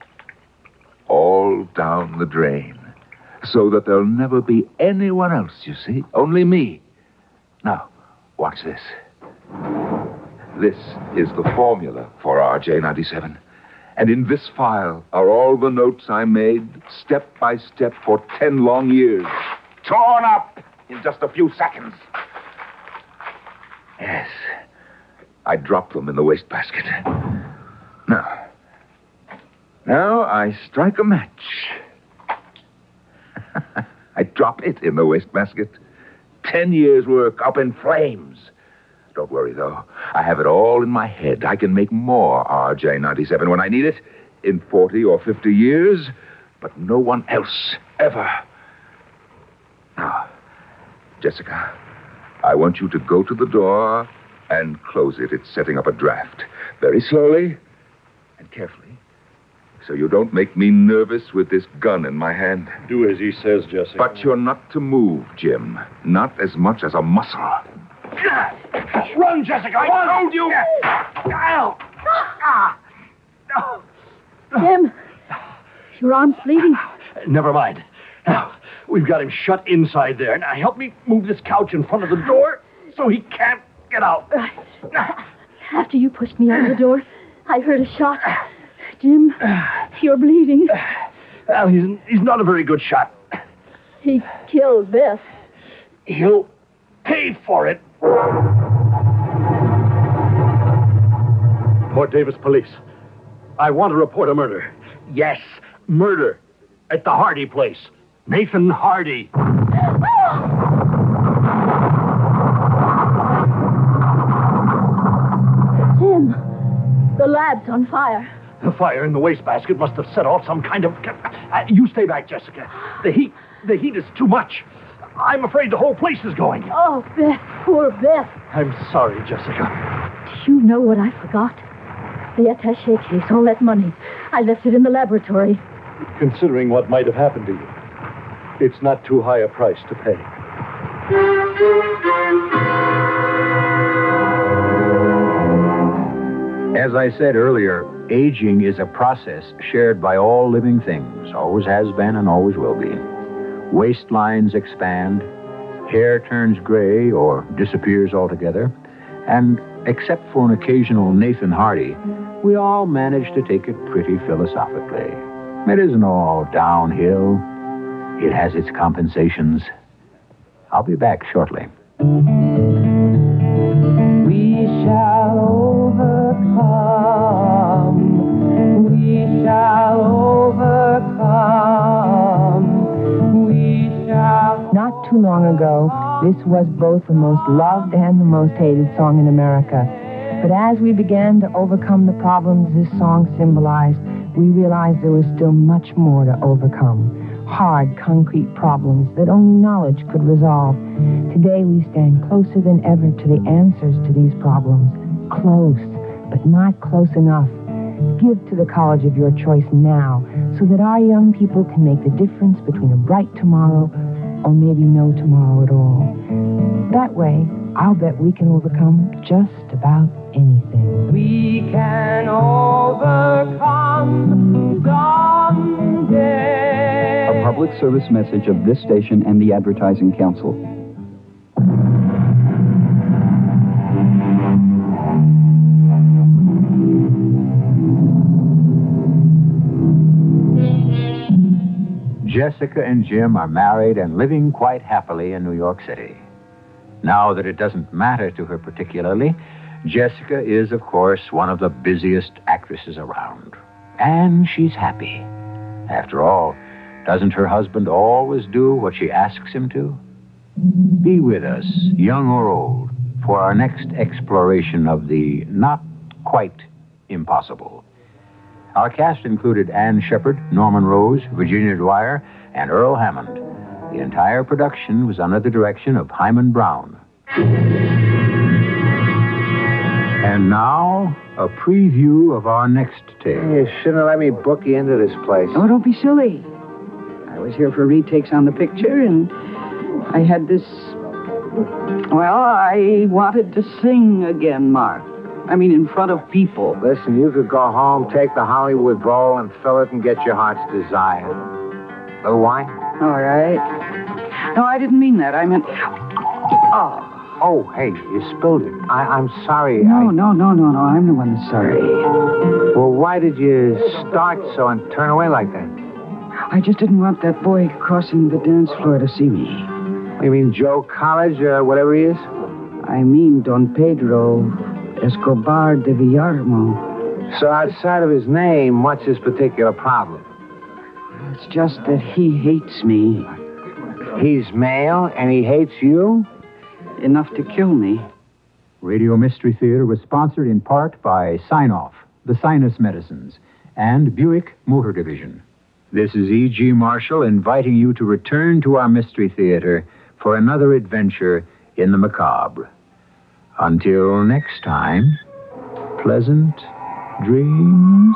All down the drain, so that there'll never be anyone else, you see, only me. Now, watch this. This is the formula for RJ-97. And in this file are all the notes I made, step by step, for 10 long years. Torn up in just a few seconds. Yes. I dropped them in the wastebasket. Now I strike a match. I drop it in the wastebasket. 10 years' work up in flames. Don't worry, though. I have it all in my head. I can make more RJ-97 when I need it, in 40 or 50 years, but no one else, ever. Now, Jessica, I want you to go to the door and close it. It's setting up a draft. Very slowly and carefully, so you don't make me nervous with this gun in my hand. Do as he says, Jessica. But you're not to move, Jim. Not as much as a muscle. Run, Jessica! I told you! Jim, your arm's bleeding. Never mind. Now, we've got him shut inside there. Now, help me move this couch in front of the door so he can't get out. After you pushed me out of the door, I heard a shot. Jim, you're bleeding. Well, he's not a very good shot. He killed Beth. He'll pay for it. Port Davis Police. I want to report a murder. Yes, murder. At the Hardy place. Nathan Hardy. Jim, the lab's on fire. The fire in the wastebasket must have set off some kind of... you stay back, Jessica. The heat is too much. I'm afraid the whole place is going. Oh, Beth, poor Beth. I'm sorry, Jessica. Do you know what I forgot? The attaché case, all that money. I left it in the laboratory. Considering what might have happened to you, it's not too high a price to pay. As I said earlier, aging is a process shared by all living things, always has been and always will be. Waistlines expand, hair turns gray or disappears altogether, and except for an occasional Nathan Hardy, we all manage to take it pretty philosophically. It isn't all downhill. It has its compensations. I'll be back shortly. We shall overcome. We shall overcome. We shall... Not too long ago, this was both the most loved and the most hated song in America. But as we began to overcome the problems this song symbolized, we realized there was still much more to overcome. Hard, concrete problems that only knowledge could resolve. Today we stand closer than ever to the answers to these problems. Close, but not close enough. Give to the college of your choice now, so that our young people can make the difference between a bright tomorrow or maybe no tomorrow at all. That way, I'll bet we can overcome just about anything. We can overcome someday. A public service message of this station and the Advertising Council. Jessica and Jim are married and living quite happily in New York City. Now that it doesn't matter to her particularly, Jessica is, of course, one of the busiest actresses around. And she's happy. After all, doesn't her husband always do what she asks him to? Be with us, young or old, for our next exploration of the not quite impossible. Our cast included Ann Shepard, Norman Rose, Virginia Dwyer, and Earl Hammond. The entire production was under the direction of Hyman Brown. And now, a preview of our next tale. You shouldn't have let me book you into this place. Oh, don't be silly. I was here for retakes on the picture, and I had this... Well, I wanted to sing again, Mark. I mean, in front of people. Listen, you could go home, take the Hollywood Bowl, and fill it and get your heart's desire. Little wine? All right. No, I didn't mean that. I meant... Oh, hey, you spilled it. I'm sorry. No, I'm the one that's sorry. Well, why did you start so and turn away like that? I just didn't want that boy crossing the dance floor to see me. You mean Joe College or whatever he is? I mean Don Pedro Escobar de Villarmo. So outside of his name, what's his particular problem? It's just that he hates me. He's male and he hates you? Enough to kill me. Radio Mystery Theater was sponsored in part by Sign-Off, the Sinus Medicines, and Buick Motor Division. This is E.G. Marshall inviting you to return to our Mystery Theater for another adventure in the macabre. Until next time, pleasant dreams.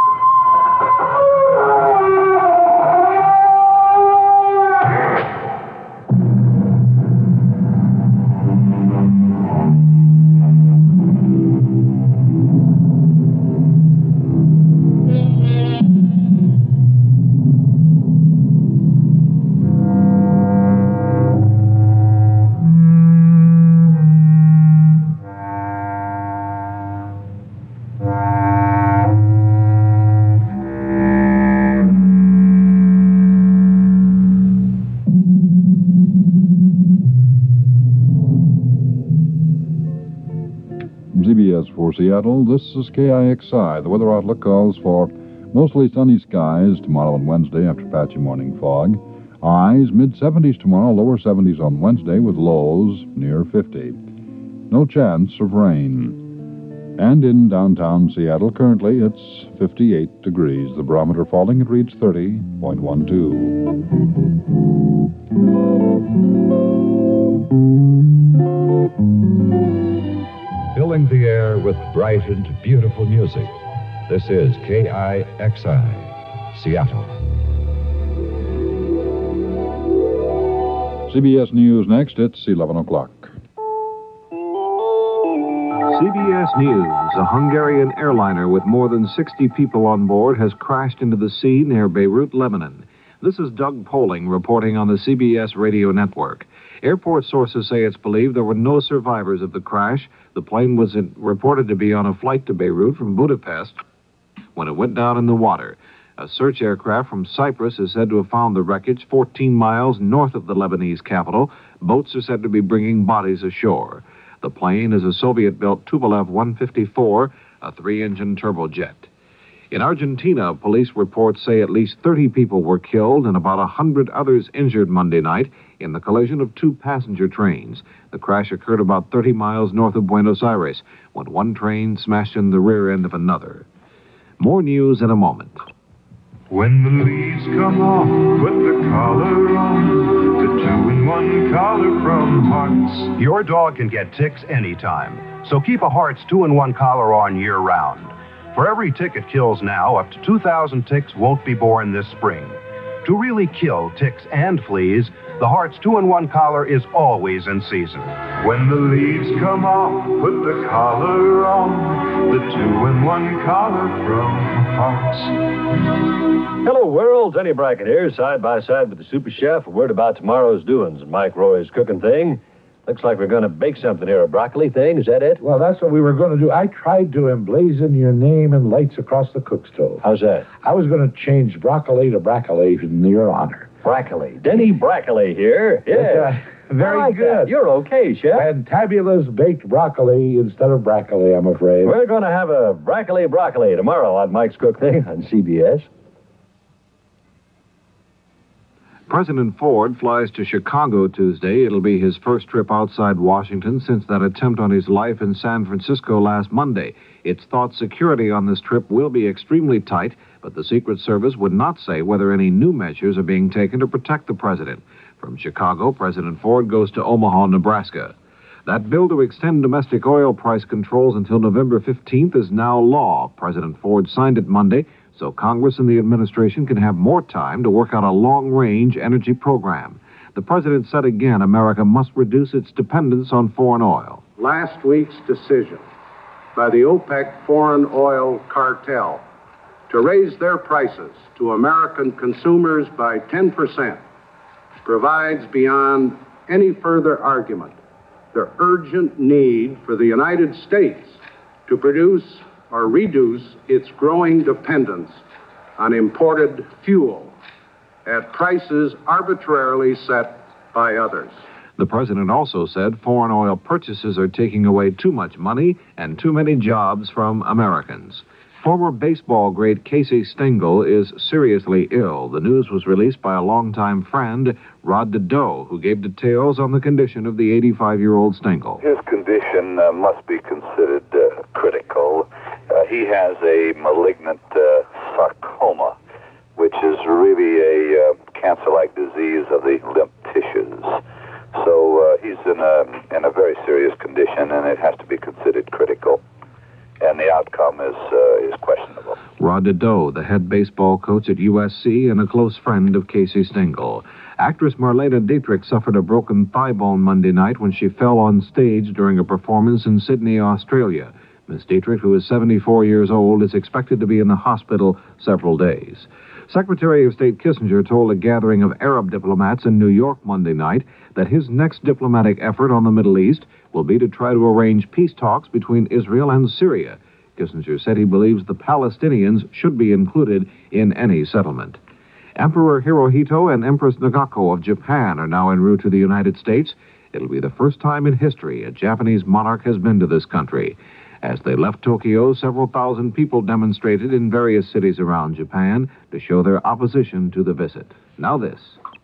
CBS for Seattle, this is KIXI. The weather outlook calls for mostly sunny skies tomorrow and Wednesday after patchy morning fog. Highs mid-70s tomorrow, lower 70s on Wednesday with lows near 50. No chance of rain. And in downtown Seattle, currently it's 58 degrees. The barometer falling, it reads 30.12. Filling the air with bright and beautiful music. This is KIXI, Seattle. CBS News next, it's 11 o'clock. CBS News. A Hungarian airliner with more than 60 people on board has crashed into the sea near Beirut, Lebanon. This is Doug Poling reporting on the CBS radio network. Airport sources say it's believed there were no survivors of the crash. The plane was reported to be on a flight to Beirut from Budapest when it went down in the water. A search aircraft from Cyprus is said to have found the wreckage 14 miles north of the Lebanese capital. Boats are said to be bringing bodies ashore. The plane is a Soviet-built Tupolev 154, a 3-engine turbojet. In Argentina, police reports say at least 30 people were killed and about 100 others injured Monday night in the collision of two passenger trains. The crash occurred about 30 miles north of Buenos Aires when one train smashed in the rear end of another. More news in a moment. When the leaves come off, put the collar on, the 2-in-1 collar from Hearts. Your dog can get ticks anytime, so keep a Hearts 2-in-1 collar on year-round. For every tick it kills now, up to 2,000 ticks won't be born this spring. To really kill ticks and fleas, the Hearts 2-in-1 collar is always in season. When the leaves come off, put the collar on, the 2-in-1 collar from Hearts. Hello, world. Denny Brackett here, side by side with the super chef. A word about tomorrow's doings and Mike Roy's cooking thing. Looks like we're going to bake something here, a broccoli thing. Is that it? Well, that's what we were going to do. I tried to emblazon your name and lights across the cook stove. How's that? I was going to change broccoli to broccoli in your honor. Broccoli. Denny Broccoli here. Yeah. Very I like good. that. You're okay, Chef. Fantabulous baked broccoli instead of broccoli, I'm afraid. We're going to have a broccoli tomorrow on Mike's Cook Thing on CBS. President Ford flies to Chicago Tuesday. It'll be his first trip outside Washington since that attempt on his life in San Francisco last Monday. It's thought security on this trip will be extremely tight, but the Secret Service would not say whether any new measures are being taken to protect the president. From Chicago, President Ford goes to Omaha, Nebraska. That bill to extend domestic oil price controls until November 15th is now law. President Ford signed it Monday, so Congress and the administration can have more time to work out a long-range energy program. The president said again America must reduce its dependence on foreign oil. Last week's decision by the OPEC foreign oil cartel to raise their prices to American consumers by 10% provides beyond any further argument the urgent need for the United States to produce or reduce its growing dependence on imported fuel at prices arbitrarily set by others. The president also said foreign oil purchases are taking away too much money and too many jobs from Americans. Former baseball great Casey Stengel is seriously ill. The news was released by a longtime friend, Rod Dedeaux, who gave details on the condition of the 85-year-old Stengel. His condition must be considered critical. He has a malignant sarcoma, which is really a cancer-like disease of the lymph tissues. So he's in a very serious condition, and it has to be considered critical. And the outcome is questionable. Rod Dedeaux, the head baseball coach at USC and a close friend of Casey Stengel. Actress Marlene Dietrich suffered a broken thigh bone Monday night when she fell on stage during a performance in Sydney, Australia. Miss Dietrich, who is 74 years old, is expected to be in the hospital several days. Secretary of State Kissinger told a gathering of Arab diplomats in New York Monday night that his next diplomatic effort on the Middle East will be to try to arrange peace talks between Israel and Syria. Kissinger said he believes the Palestinians should be included in any settlement. Emperor Hirohito and Empress Nagako of Japan are now en route to the United States. It'll be the first time in history a Japanese monarch has been to this country. As they left Tokyo, several thousand people demonstrated in various cities around Japan to show their opposition to the visit. Now this.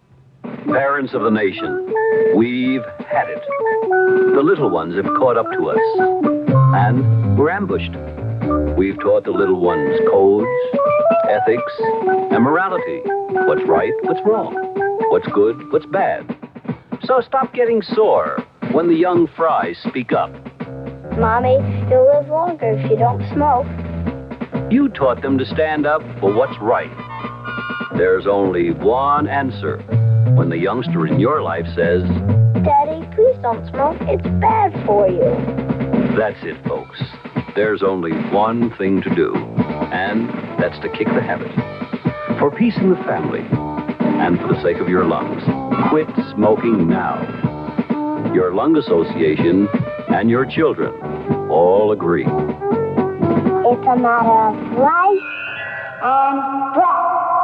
Parents of the nation, we've had it. The little ones have caught up to us, and we're ambushed. We've taught the little ones codes, ethics, and morality. What's right, what's wrong, what's good, what's bad. So stop getting sore when the young fries speak up. Mommy, you'll live longer if you don't smoke. You taught them to stand up for what's right. There's only one answer when the youngster in your life says, Daddy, please don't smoke. It's bad for you. That's it, folks. There's only one thing to do, and that's to kick the habit. For peace in the family, and for the sake of your lungs, quit smoking now. Your lung association and your children all agree. It's a matter of life and death.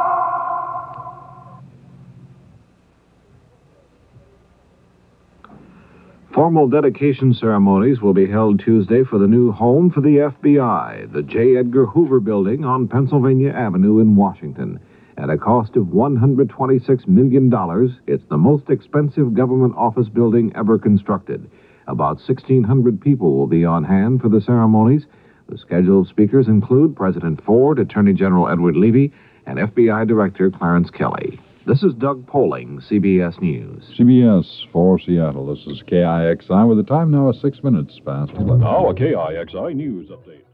Formal dedication ceremonies will be held Tuesday for the new home for the FBI, the J. Edgar Hoover Building on Pennsylvania Avenue in Washington. At a cost of $126 million, it's the most expensive government office building ever constructed. About 1,600 people will be on hand for the ceremonies. The scheduled speakers include President Ford, Attorney General Edward Levy, and FBI Director Clarence Kelly. This is Doug Poling, CBS News. CBS for Seattle. This is KIXI with the time now is 6 minutes past 11. Now a KIXI news update.